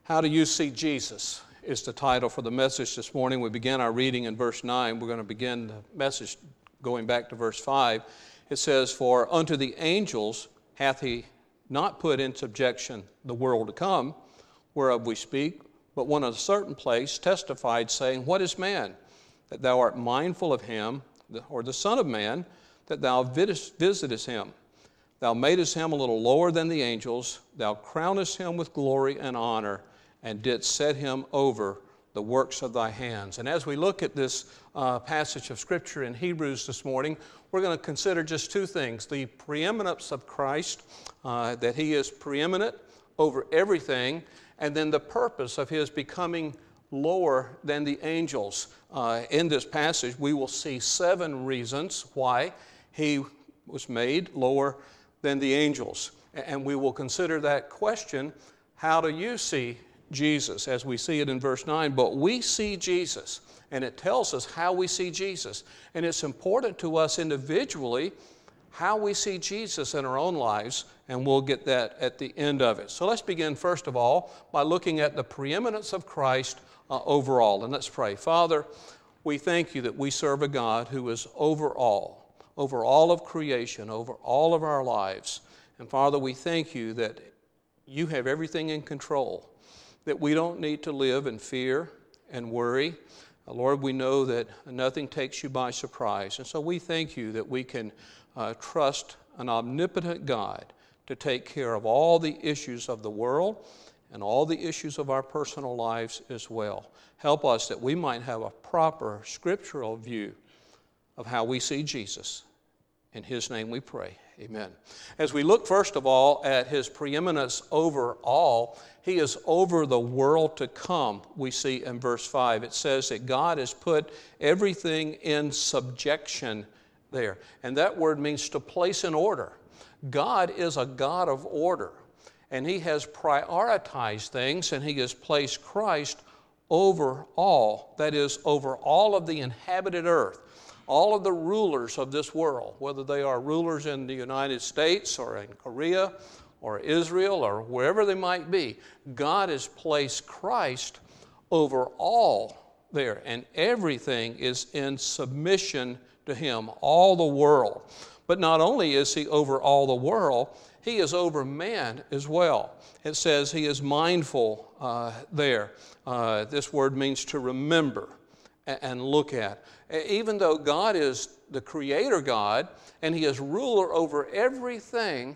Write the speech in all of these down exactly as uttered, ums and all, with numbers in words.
How do you see Jesus is the title for the message this morning. We begin our reading in verse nine. We're going to begin the message going back to verse five. It says, "For unto the angels hath he not put in subjection the world to come, whereof we speak, but one in a certain place testified, saying, What is man, that thou art mindful of him, or the Son of Man, that thou visitest him? Thou madest him a little lower than the angels, thou crownest him with glory and honor, and didst set him over the works of thy hands." And as we look at this uh, passage of Scripture in Hebrews this morning, we're going to consider just two things: the preeminence of Christ, uh, that he is preeminent over everything, and then the purpose of his becoming lower than the angels. Uh, in this passage, we will see seven reasons why he was made lower than the angels. And we will consider that question: how do you see Jesus? As we see it in verse nine, but we see Jesus, and it tells us how we see Jesus. And it's important to us individually how we see Jesus in our own lives, and we'll get that at the end of it. So let's begin first of all by looking at the preeminence of Christ uh, overall. And let's pray. Father, we thank you that we serve a God who is over all, over all of creation, over all of our lives. And Father, we thank you that you have everything in control, that we don't need to live in fear and worry. Uh, Lord, we know that nothing takes you by surprise. And so we thank you that we can uh, trust an omnipotent God to take care of all the issues of the world and all the issues of our personal lives as well. Help us that we might have a proper scriptural view of how we see Jesus. In his name we pray. Amen. As we look first of all at his preeminence over all, he is over the world to come. We see in verse five, it says that God has put everything in subjection there. And that word means to place in order. God is a God of order, and he has prioritized things, and he has placed Christ over all, that is, over all of the inhabited earth. All of the rulers of this world, whether they are rulers in the United States or in Korea or Israel or wherever they might be, God has placed Christ over all there, and everything is in submission to him, all the world. But not only is he over all the world, he is over man as well. It says he is mindful uh, there. Uh, this word means to remember and look at. Even though God is the creator God and he is ruler over everything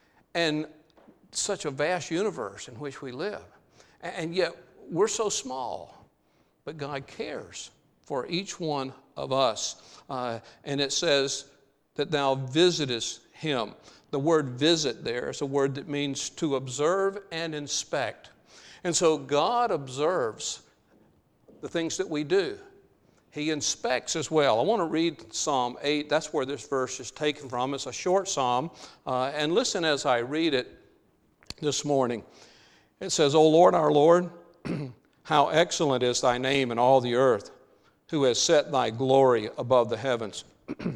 and such a vast universe in which we live, and yet we're so small, but God cares for each one of us. Uh, and it says that thou visitest him. The word visit there is a word that means to observe and inspect. And so God observes the things that we do. He inspects as well. I want to read Psalm eight. That's where this verse is taken from. It's a short psalm. Uh, and listen as I read it this morning. It says, O Lord, our Lord, how excellent is thy name in all the earth, who has set thy glory above the heavens.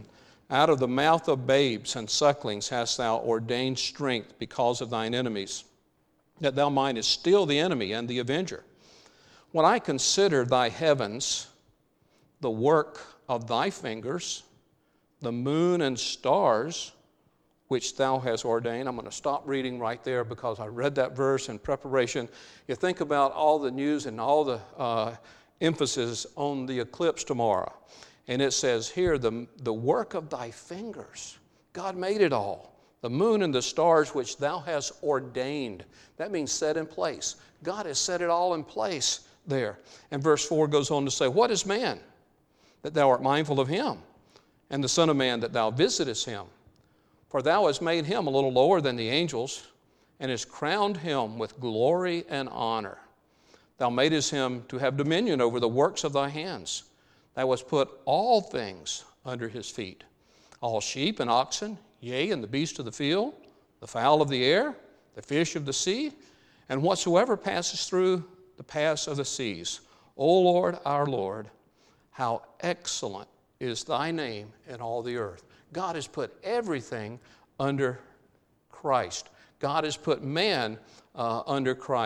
Out of the mouth of babes and sucklings hast thou ordained strength because of thine enemies, that thou mightest still the enemy and the avenger. When I consider thy heavens, the work of thy fingers, the moon and stars, which thou hast ordained. I'm going to stop reading right there because I read that verse in preparation. You think about all the news and all the uh, emphasis on the eclipse tomorrow. And it says here, the, the work of thy fingers. God made it all. The moon and the stars which thou hast ordained. That means set in place. God has set it all in place there. And verse four goes on to say, what is man, that thou art mindful of him, and the Son of Man, that thou visitest him? For thou hast made him a little lower than the angels, and hast crowned him with glory and honor. Thou madest him to have dominion over the works of thy hands. Thou hast put all things under his feet, all sheep and oxen, yea, and the beasts of the field, the fowl of the air, the fish of the sea, and whatsoever passes through the paths of the seas. O Lord, our Lord, how excellent is thy name in all the earth. God has put everything under Christ. God has put man uh, under Christ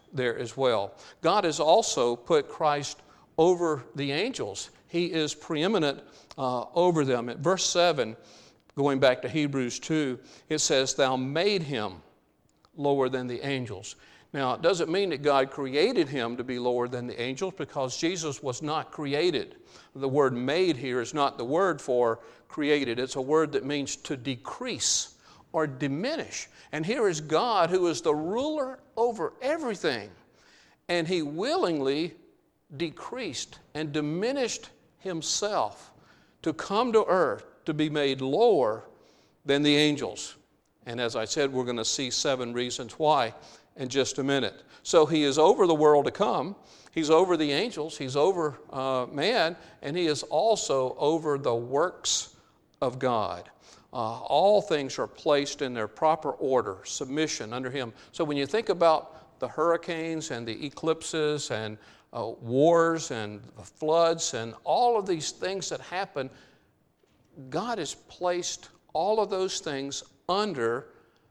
there as well. God has also put Christ over the angels. He is preeminent uh, over them. At verse seven, going back to Hebrews two, it says, "Thou made him lower than the angels." Now, it doesn't mean that God created him to be lower than the angels, because Jesus was not created. The word "made" here is not the word for created. It's a word that means to decrease or diminish. And here is God, who is the ruler over everything, and he willingly decreased and diminished himself to come to earth to be made lower than the angels. And as I said, we're going to see seven reasons why in just a minute. So he is over the world to come. He's over the angels. He's over uh, man. And he is also over the works of God. Uh, all things are placed in their proper order, submission under him. So when you think about the hurricanes and the eclipses and uh, wars and the floods and all of these things that happen, God has placed all of those things under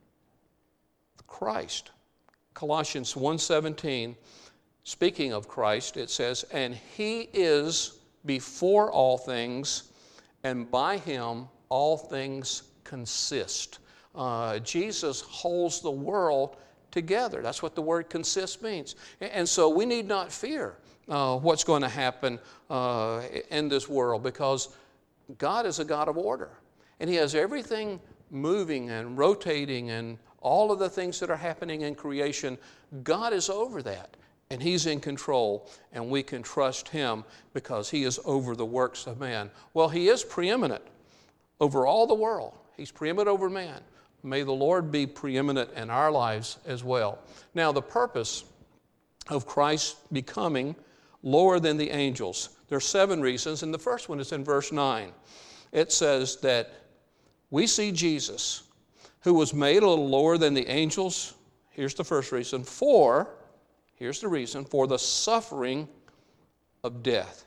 Christ. Colossians one seventeen, speaking of Christ, it says, "And he is before all things, and by him all things consist." Uh, Jesus holds the world together. That's what the word "consist" means. And so we need not fear uh, what's going to happen uh, in this world, because God is a God of order. And he has everything moving and rotating, and all of the things that are happening in creation, God is over that. And he's in control, and we can trust him because he is over the works of man. Well, he is preeminent over all the world. He's preeminent over man. May the Lord be preeminent in our lives as well. Now, the purpose of Christ becoming lower than the angels, there are seven reasons, and the first one is in verse nine. It says that we see Jesus, who was made a little lower than the angels. Here's the first reason. For, here's the reason, for the suffering of death.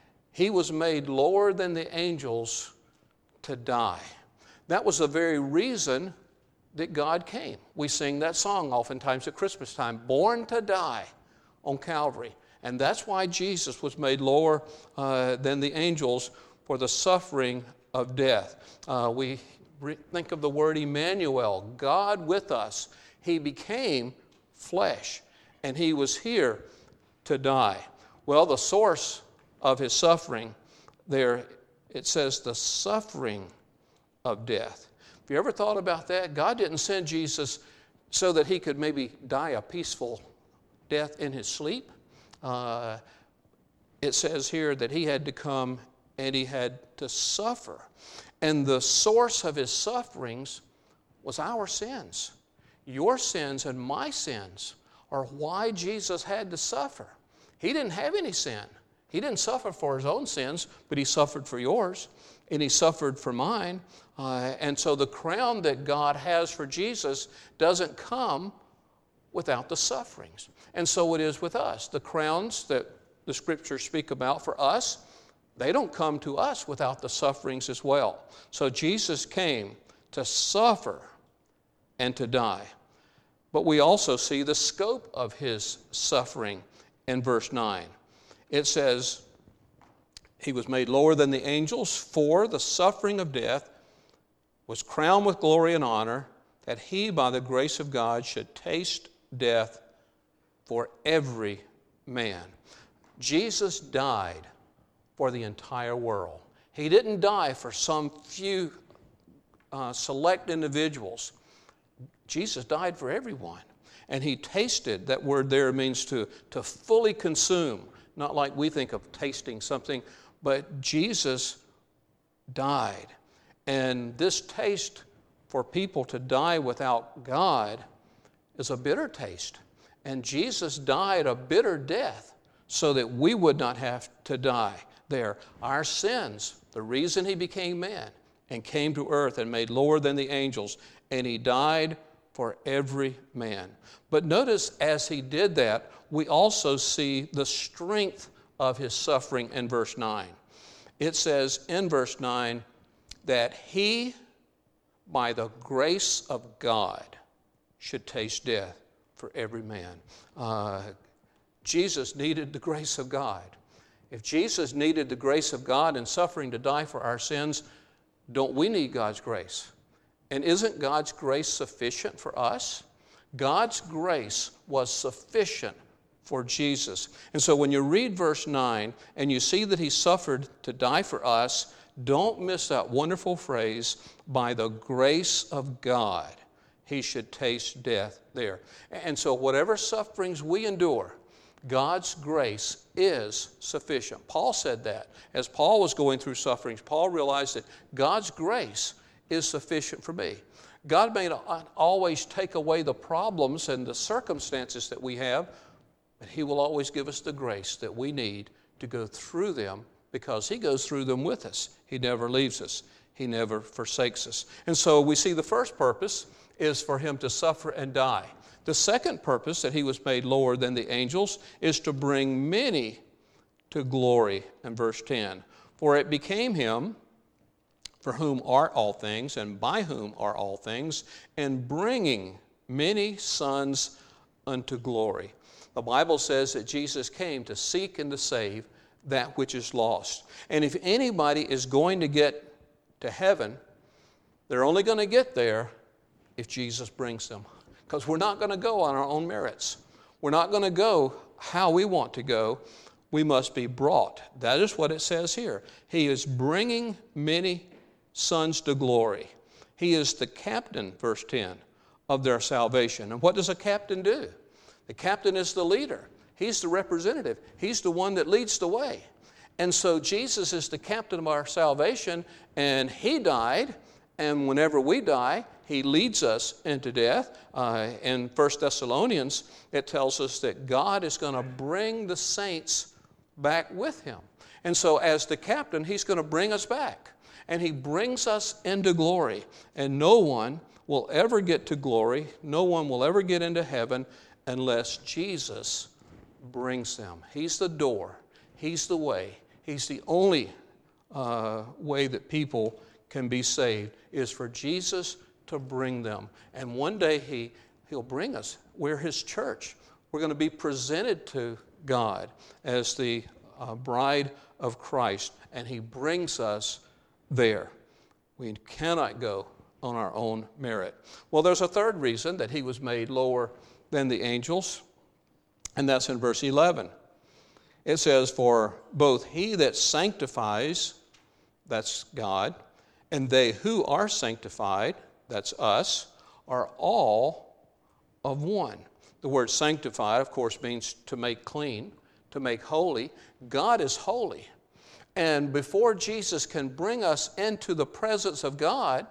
He was made lower than the angels to die. That was the very reason that God came. We sing that song oftentimes at Christmas time, "Born to Die" on Calvary. And that's why Jesus was made lower uh, than the angels, for the suffering of death. Uh, we re- think of the word Emmanuel, God with us. He became flesh, and he was here to die. Well, the source of his suffering there, it says the suffering of death. Have you ever thought about that? God didn't send Jesus so that he could maybe die a peaceful death in his sleep. Uh, it says here that he had to come and he had to suffer. And the source of his sufferings was our sins. Your sins and my sins are why Jesus had to suffer. He didn't have any sin. He didn't suffer for his own sins, but he suffered for yours, and he suffered for mine. Uh, and so the crown that God has for Jesus doesn't come without the sufferings. And so it is with us. The crowns that the scriptures speak about for us, they don't come to us without the sufferings as well. So Jesus came to suffer and to die. But we also see the scope of his suffering in verse nine. It says, he was made lower than the angels for the suffering of death, was crowned with glory and honor, that he, by the grace of God, should taste death for every man. Jesus died for the entire world. He didn't die for some few uh, select individuals. Jesus died for everyone. And he tasted, that word there means to, to fully consume, not like we think of tasting something, but Jesus died. And this taste for people to die without God is a bitter taste. And Jesus died a bitter death so that we would not have to die there. Our sins, the reason he became man and came to earth and made lower than the angels, and he died for every man. But notice as he did that, we also see the strength of his suffering in verse nine. It says in verse nine that he, by the grace of God, should taste death for every man. Uh, Jesus needed the grace of God. If Jesus needed the grace of God and suffering to die for our sins, don't we need God's grace? And isn't God's grace sufficient for us? God's grace was sufficient for Jesus. And so when you read verse nine and you see that he suffered to die for us, don't miss that wonderful phrase, by the grace of God, he should taste death there. And so whatever sufferings we endure, God's grace is sufficient. Paul said that. As Paul was going through sufferings, Paul realized that God's grace is sufficient for me. God may not always take away the problems and the circumstances that we have, but he will always give us the grace that we need to go through them, because he goes through them with us. He never leaves us. He never forsakes us. And so we see the first purpose is for him to suffer and die. The second purpose, that he was made lower than the angels, is to bring many to glory in verse ten. For it became him, for whom are all things, and by whom are all things, and bringing many sons unto glory. The Bible says that Jesus came to seek and to save that which is lost. And if anybody is going to get to heaven, they're only going to get there if Jesus brings them. Because we're not going to go on our own merits. We're not going to go how we want to go. We must be brought. That is what it says here. He is bringing many sons to glory. He is the captain, verse ten, of their salvation. And what does a captain do? The captain is the leader. He's the representative. He's the one that leads the way. And so Jesus is the captain of our salvation, and he died, and whenever we die, he leads us into death. Uh, in First Thessalonians, it tells us that God is going to bring the saints back with him. And so as the captain, he's going to bring us back. And he brings us into glory. And no one will ever get to glory, no one will ever get into heaven unless Jesus brings them. He's the door. He's the way. He's the only uh, way that people can be saved, is for Jesus to bring them. And one day he, he'll bring us. We're his church. We're going to be presented to God as the uh, bride of Christ, and he brings us there. We cannot go on our own merit. Well, there's a third reason that he was made lower than the angels, and that's in verse eleven. It says, for both he that sanctifies, that's God, and they who are sanctified, that's us, are all of one. The word sanctified, of course, means to make clean, to make holy. God is holy. And before Jesus can bring us into the presence of God,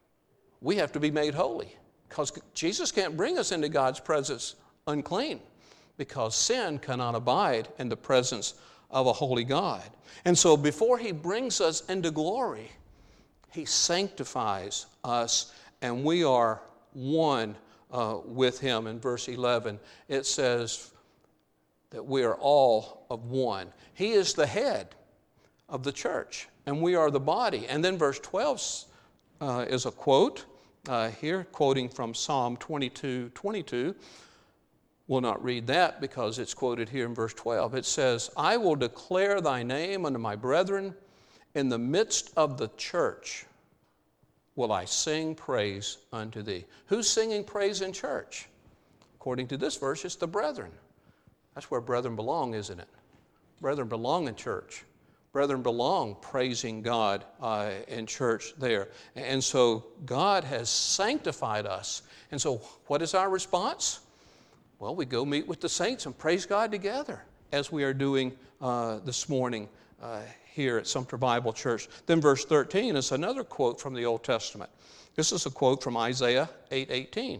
we have to be made holy. Because Jesus can't bring us into God's presence unclean, because sin cannot abide in the presence of a holy God. And so before he brings us into glory, he sanctifies us, and we are one uh, with him. In verse eleven, it says that we are all of one. He is the head of the church, and we are the body. And then verse twelve uh, is a quote uh, here, quoting from Psalm twenty-two twenty-two. We'll not read that because it's quoted here in verse twelve. It says, I will declare thy name unto my brethren. In the midst of the church will I sing praise unto thee. Who's singing praise in church? According to this verse, it's the brethren. That's where brethren belong, isn't it? Brethren belong in church. Brethren belong praising God uh, in church there. And so God has sanctified us. And so what is our response? Well, we go meet with the saints and praise God together, as we are doing uh, this morning uh, here at Sumter Bible Church. Then verse thirteen is another quote from the Old Testament. This is a quote from Isaiah eight eighteen.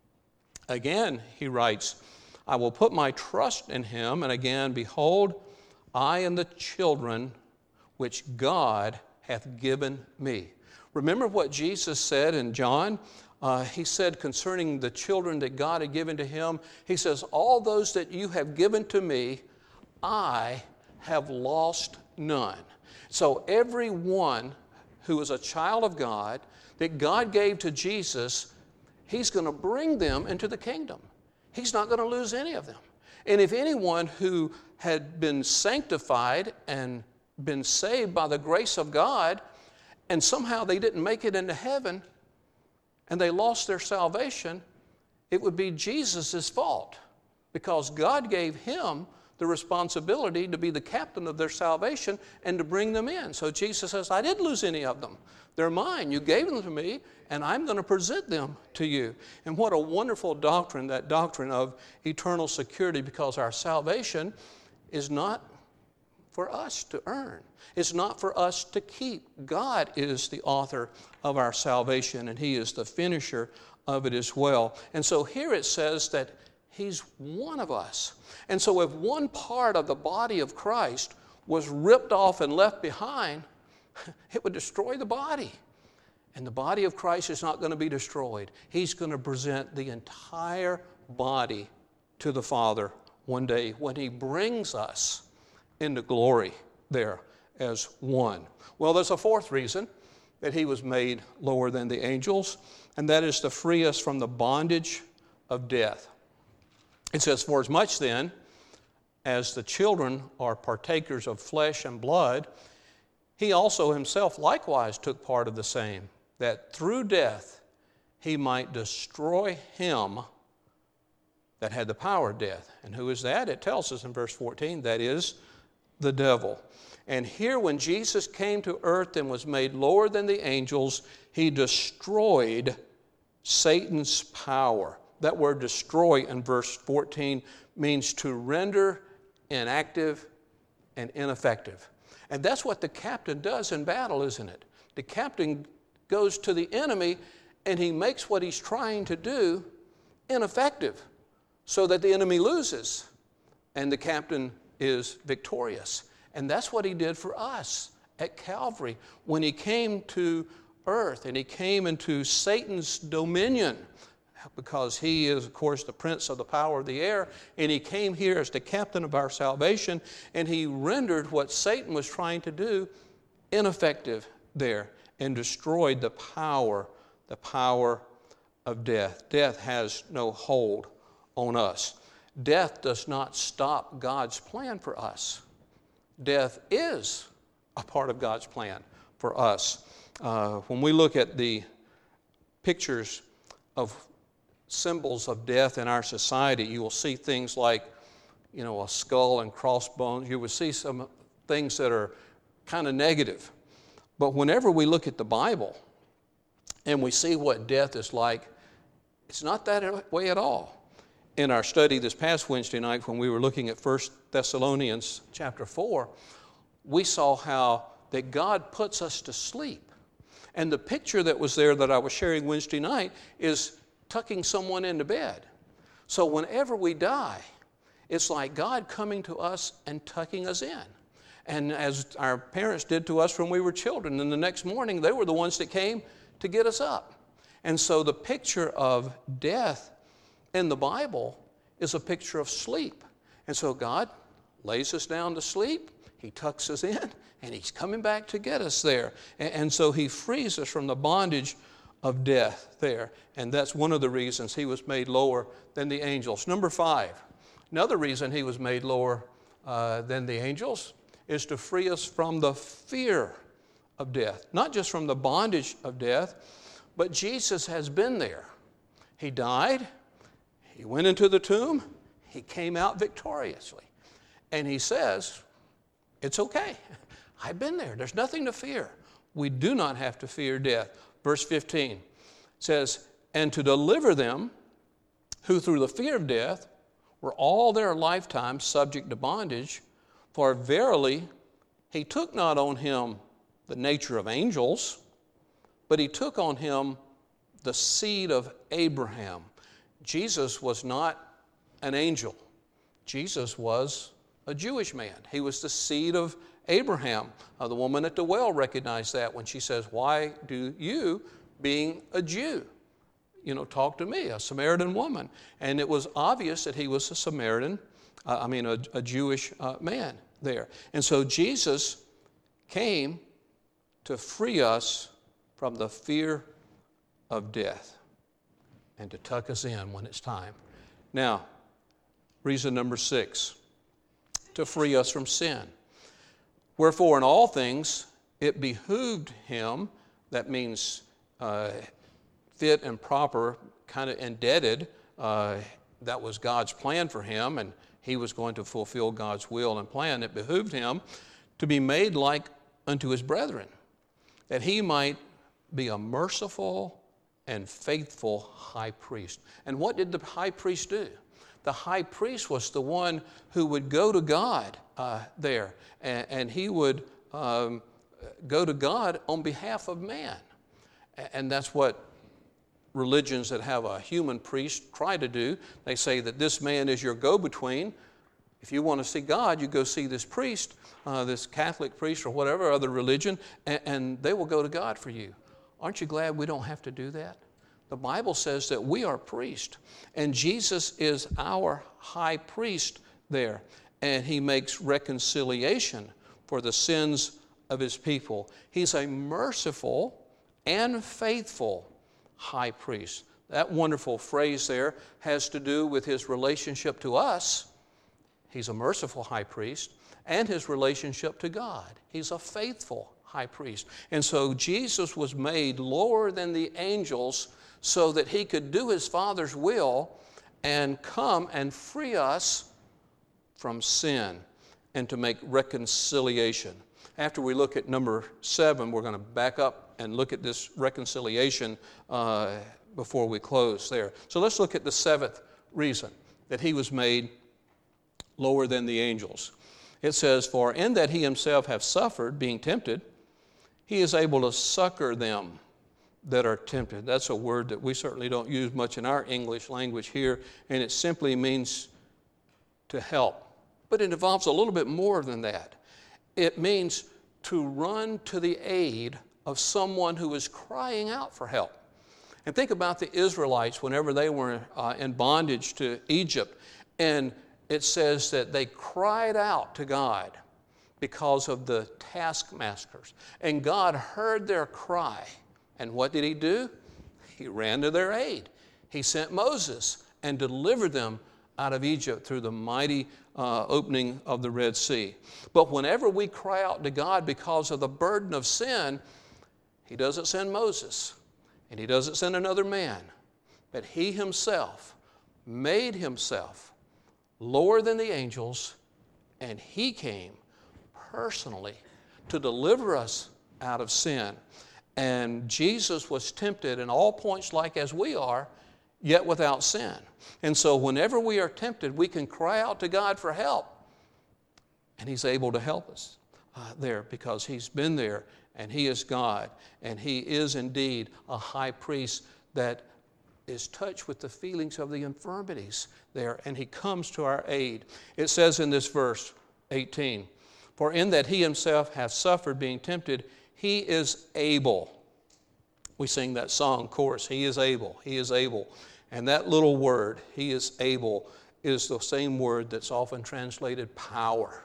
Again, he writes, I will put my trust in him, and again, behold, I and the children which God hath given me. Remember what Jesus said in John? Uh, he said concerning the children that God had given to him, he says, all those that you have given to me, I have lost none. So everyone who is a child of God that God gave to Jesus, he's going to bring them into the kingdom. He's not going to lose any of them. And if anyone who had been sanctified and been saved by the grace of God, and somehow they didn't make it into heaven, and they lost their salvation, it would be Jesus' fault, because God gave him the responsibility to be the captain of their salvation and to bring them in. So Jesus says, I didn't lose any of them. They're mine. You gave them to me, and I'm going to present them to you. And what a wonderful doctrine, that doctrine of eternal security, because our salvation is not for us to earn. It's not for us to keep. God is the author of our salvation, and he is the finisher of it as well. And so here it says that he's one of us. And so if one part of the body of Christ was ripped off and left behind, it would destroy the body. And the body of Christ is not going to be destroyed. He's going to present the entire body to the Father one day when he brings us into glory there as one. Well, there's a fourth reason that he was made lower than the angels, and that is to free us from the bondage of death. It says, for as much then as the children are partakers of flesh and blood, he also himself likewise took part of the same, that through death he might destroy him that had the power of death. And who is that? It tells us in verse fourteen, that is the devil. And here when Jesus came to earth and was made lower than the angels, he destroyed Satan's power. That word destroy in verse fourteen means to render inactive and ineffective. And that's what the captain does in battle, isn't it? The captain goes to the enemy and he makes what he's trying to do ineffective so that the enemy loses and the captain is victorious. And that's what he did for us at Calvary when he came to earth and he came into Satan's dominion, because he is, of course, the prince of the power of the air, and he came here as the captain of our salvation, and he rendered what Satan was trying to do ineffective there and destroyed the power, the power of death. Death has no hold on us. Death does not stop God's plan for us. Death is a part of God's plan for us. Uh, when we look at the pictures of symbols of death in our society, you will see things like, you know, a skull and crossbones. You will see some things that are kind of negative. But whenever we look at the Bible and we see what death is like, it's not that way at all. In our study this past Wednesday night, when we were looking at First Thessalonians chapter four, we saw how that God puts us to sleep. And the picture that was there that I was sharing Wednesday night is tucking someone into bed. So whenever we die, it's like God coming to us and tucking us in. And as our parents did to us when we were children, and the next morning they were the ones that came to get us up. And so the picture of death in the Bible is a picture of sleep. And so God lays us down to sleep, he tucks us in, and he's coming back to get us there. And, and so he frees us from the bondage of death there. And that's one of the reasons he was made lower than the angels. Number five, another reason he was made lower uh, than the angels is to free us from the fear of death. Not just from the bondage of death, but Jesus has been there. He died, he went into the tomb, he came out victoriously. And he says, it's okay. I've been there. There's nothing to fear. We do not have to fear death. Verse fifteen says, and to deliver them who through the fear of death were all their lifetime subject to bondage, for verily he took not on him the nature of angels, but he took on him the seed of Abraham. Jesus was not an angel. Jesus was a Jewish man. He was the seed of Abraham. Uh, the woman at the well recognized that when she says, why do you, being a Jew, you know, talk to me, a Samaritan woman? And it was obvious that he was a Samaritan, uh, I mean a, a Jewish uh, man there. And so Jesus came to free us from the fear of death and to tuck us in when it's time. Now, reason number six, to free us from sin. Wherefore, in all things, it behooved him, that means uh, fit and proper, kind of indebted. Uh, that was God's plan for him, and he was going to fulfill God's will and plan. It behooved him to be made like unto his brethren, that he might be a merciful and faithful high priest. And what did the high priest do? The high priest was the one who would go to God uh, there, and, and he would um, go to God on behalf of man. And that's what religions that have a human priest try to do. They say that this man is your go-between. If you want to see God, you go see this priest, uh, this Catholic priest or whatever other religion, and, and they will go to God for you. Aren't you glad we don't have to do that? The Bible says that we are priests, and Jesus is our high priest there, and he makes reconciliation for the sins of his people. He's a merciful and faithful high priest. That wonderful phrase there has to do with his relationship to us. He's a merciful high priest, and his relationship to God. He's a faithful high priest. And so Jesus was made lower than the angels so that he could do his Father's will and come and free us from sin and to make reconciliation. After we look at number seven, we're going to back up and look at this reconciliation uh, before we close there. So let's look at the seventh reason that he was made lower than the angels. It says, for in that he himself hath suffered, being tempted, he is able to succor them that are tempted. That's a word that we certainly don't use much in our English language here, and it simply means to help. But it involves a little bit more than that. It means to run to the aid of someone who is crying out for help. And think about the Israelites whenever they were uh, in bondage to Egypt, and it says that they cried out to God because of the taskmasters. And God heard their cry. And what did he do? He ran to their aid. He sent Moses and delivered them out of Egypt through the mighty uh, opening of the Red Sea. But whenever we cry out to God because of the burden of sin, he doesn't send Moses and he doesn't send another man, but he himself made himself lower than the angels, and he came personally to deliver us out of sin. And Jesus was tempted in all points like as we are, yet without sin. And so whenever we are tempted, we can cry out to God for help, and he's able to help us uh, there because he's been there, and he is God, and he is indeed a high priest that is touched with the feelings of the infirmities there, and he comes to our aid. It says in this verse eighteen, for in that he himself hath suffered being tempted, he is able. We sing that song chorus, he is able, he is able. And that little word, he is able, is the same word that's often translated power.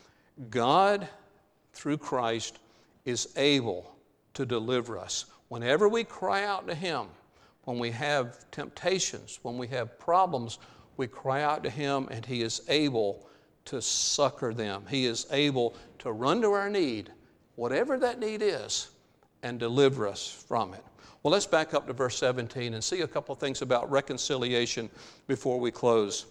God, through Christ, is able to deliver us. Whenever we cry out to him, when we have temptations, when we have problems, we cry out to him, and he is able to succor them. He is able to run to our need, whatever that need is, and deliver us from it. Well, let's back up to verse seventeen and see a couple things about reconciliation before we close.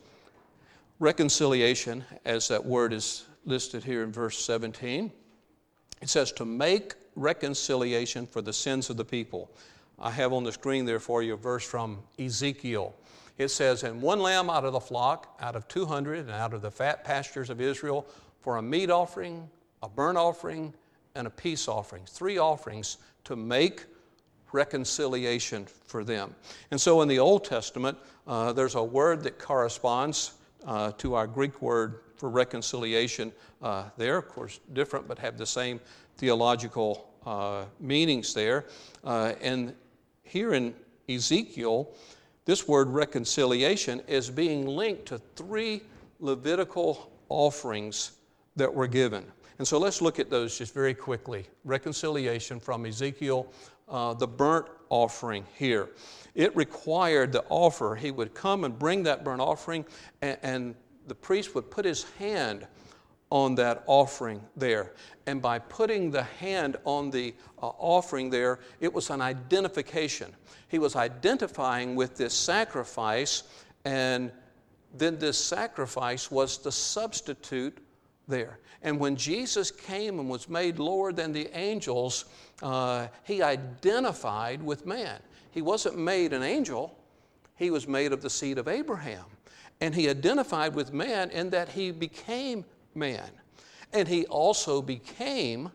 Reconciliation, as that word is listed here in verse seventeen, it says to make reconciliation for the sins of the people. I have on the screen there for you a verse from Ezekiel. It says, and one lamb out of the flock, out of two hundred, and out of the fat pastures of Israel, for a meat offering, a burnt offering, and a peace offering. Three offerings to make reconciliation for them. And so in the Old Testament, uh, there's a word that corresponds uh, to our Greek word for reconciliation uh, there. Of course, different, but have the same theological uh, meanings there. Uh, and here in Ezekiel, this word reconciliation is being linked to three Levitical offerings that were given. And so let's look at those just very quickly. Reconciliation from Ezekiel uh, the burnt offering here. It required the offerer, he would come and bring that burnt offering, and, and the priest would put his hand on that offering there. And by putting the hand on the uh, offering there, it was an identification. He was identifying with this sacrifice, and then this sacrifice was the substitute there. And when Jesus came and was made lower than the angels, uh, he identified with man. He wasn't made an angel. He was made of the seed of Abraham. And he identified with man in that he became man. And he also became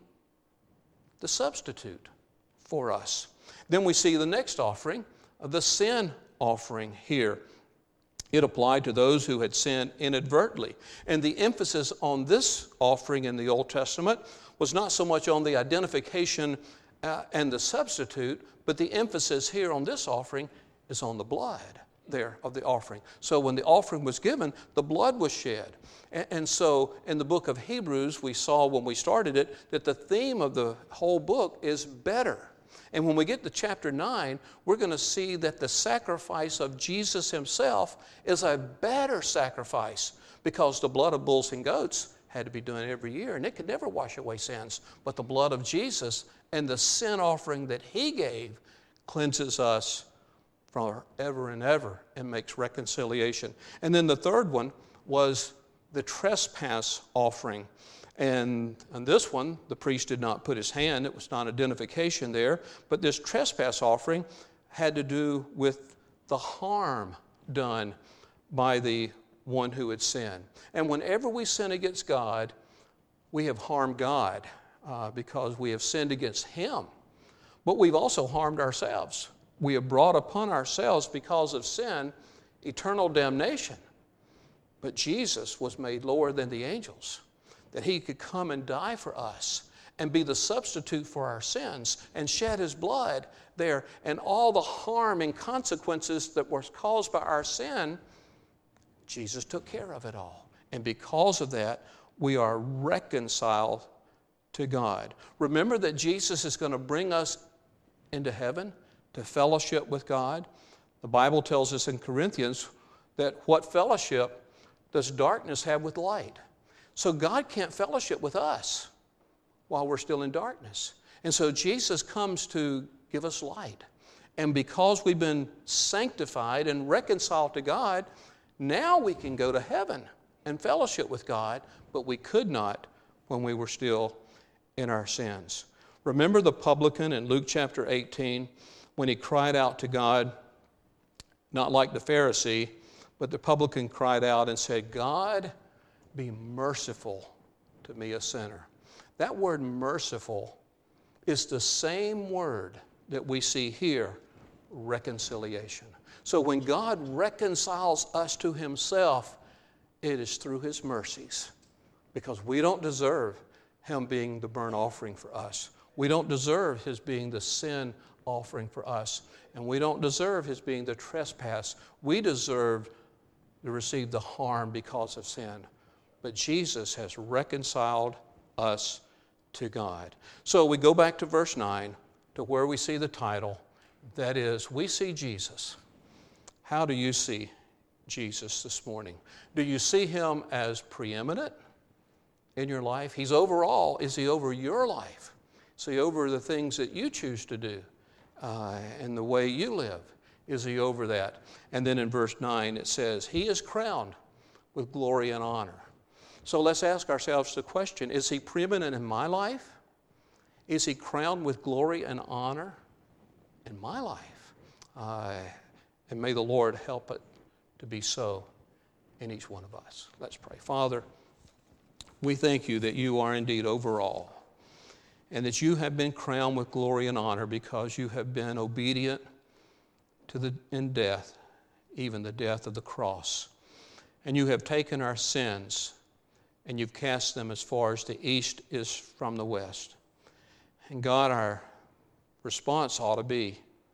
the substitute for us. Then we see the next offering, the sin offering here. It applied to those who had sinned inadvertently. And the emphasis on this offering in the Old Testament was not so much on the identification uh, and the substitute, but the emphasis here on this offering is on the blood there of the offering. So when the offering was given, the blood was shed. And, and so in the book of Hebrews, we saw when we started it that the theme of the whole book is better. And when we get to chapter nine, we're going to see that the sacrifice of Jesus himself is a better sacrifice, because the blood of bulls and goats had to be done every year, and it could never wash away sins. But the blood of Jesus and the sin offering that he gave cleanses us forever and ever and makes reconciliation. And then the third one was the trespass offering. And on this one, the priest did not put his hand. It was not identification there. But this trespass offering had to do with the harm done by the one who had sinned. And whenever we sin against God, we have harmed God uh, because we have sinned against him. But we've also harmed ourselves. We have brought upon ourselves, because of sin, eternal damnation. But Jesus was made lower than the angels, that he could come and die for us and be the substitute for our sins and shed his blood there. And all the harm and consequences that were caused by our sin, Jesus took care of it all. And because of that, we are reconciled to God. Remember that Jesus is going to bring us into heaven to fellowship with God. The Bible tells us in Corinthians that what fellowship does darkness have with light? So God can't fellowship with us while we're still in darkness. And so Jesus comes to give us light. And because we've been sanctified and reconciled to God, now we can go to heaven and fellowship with God, but we could not when we were still in our sins. Remember the publican in Luke chapter eighteen, when he cried out to God, not like the Pharisee, but the publican cried out and said, God, be merciful to me, a sinner. That word merciful is the same word that we see here, reconciliation. So when God reconciles us to himself, it is through his mercies, because we don't deserve him being the burnt offering for us. We don't deserve his being the sin offering for us. And we don't deserve his being the trespass. We deserve to receive the harm because of sin. But Jesus has reconciled us to God. So we go back to verse nine, to where we see the title. That is, we see Jesus. How do you see Jesus this morning? Do you see him as preeminent in your life? He's over all. Is he over your life? Is he over the things that you choose to do uh, and the way you live? Is he over that? And then in verse nine it says, he is crowned with glory and honor. So let's ask ourselves the question, is he preeminent in my life? Is he crowned with glory and honor in my life? Uh, and may the Lord help it to be so in each one of us. Let's pray. Father, we thank you that you are indeed over all, and that you have been crowned with glory and honor because you have been obedient to the in death, even the death of the cross. And you have taken our sins and you've cast them as far as the east is from the west. And God, our response ought to be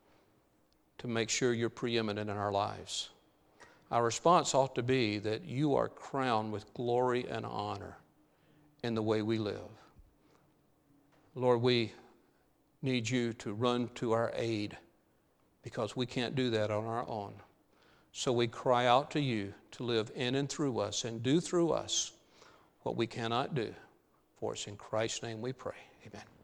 to make sure you're preeminent in our lives. Our response ought to be that you are crowned with glory and honor in the way we live. Lord, we need you to run to our aid because we can't do that on our own. So we cry out to you to live in and through us and do through us what we cannot do. For it's in Christ's name we pray. Amen.